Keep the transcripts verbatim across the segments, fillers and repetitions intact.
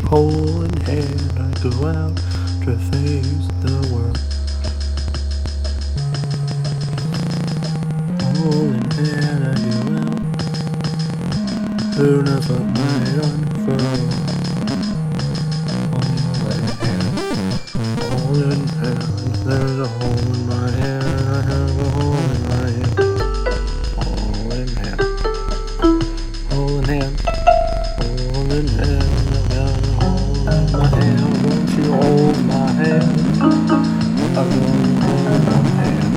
holding hand, I go out to face the world. Holding hand, I go out. Who knows what might unfurl? Holding hand, holding hand. There's a hole in my hand. I have a hole in my hand. Holding hand, holding hand, holding hand. I got a hole in my hand. Won't you hold my hand? I'm gonna hold my hand.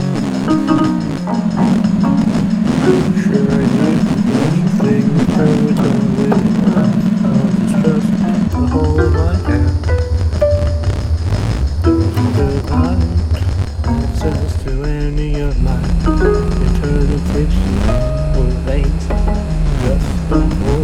Sure I do. Things turn with the wind. It's just a hole in my hand. Without access to any of my eternal fiction or veins, just a hole.